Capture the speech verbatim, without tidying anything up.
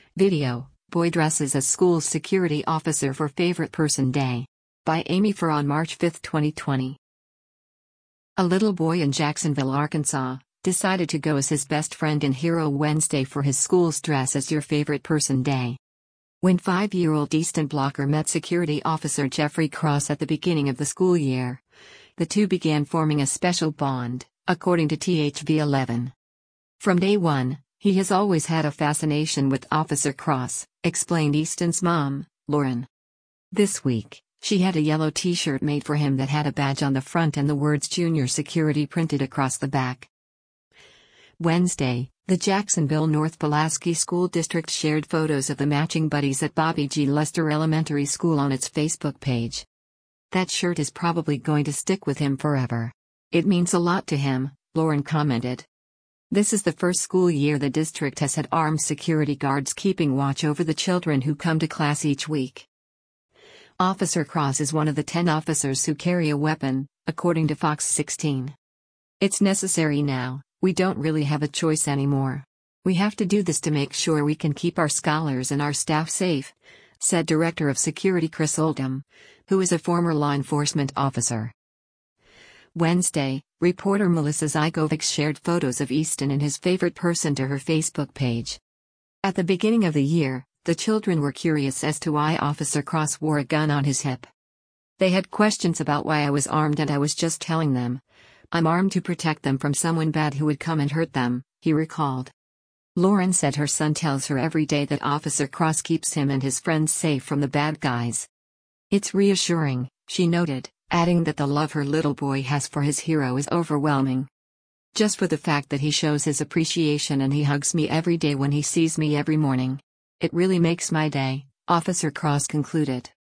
Video: Boy dresses as school security officer for favorite person day. By Amy Farr on March fifth, twenty twenty. A little boy in Jacksonville, Arkansas, decided to go as his best friend in Hero Wednesday for his school's Dress as Your Favorite Person Day. When five-year-old Easton Blocker met security officer Jeffrey Cross at the beginning of the school year, the two began forming a special bond, according to T H V eleven. From day one, he has always had a fascination with Officer Cross, explained Easton's mom, Lauren. This week, she had a yellow t-shirt made for him that had a badge on the front and the words Junior Security printed across the back. Wednesday, the Jacksonville North Pulaski School District shared photos of the matching buddies at Bobby G. Lester Elementary School on its Facebook page. That shirt is probably going to stick with him forever. It means a lot to him, Lauren commented. This is the first school year the district has had armed security guards keeping watch over the children who come to class each week. Officer Cross is one of the ten officers who carry a weapon, according to Fox sixteen. It's necessary now, we don't really have a choice anymore. We have to do this to make sure we can keep our scholars and our staff safe, said Director of Security Chris Oldham, who is a former law enforcement officer. Wednesday, reporter Melissa Zygovic shared photos of Easton and his favorite person to her Facebook page. At the beginning of the year, the children were curious as to why Officer Cross wore a gun on his hip. They had questions about why I was armed, and I was just telling them, I'm armed to protect them from someone bad who would come and hurt them, he recalled. Lauren said her son tells her every day that Officer Cross keeps him and his friends safe from the bad guys. It's reassuring, she noted, adding that the love her little boy has for his hero is overwhelming. Just for the fact that he shows his appreciation and he hugs me every day when he sees me every morning. It really makes my day, Officer Cross concluded.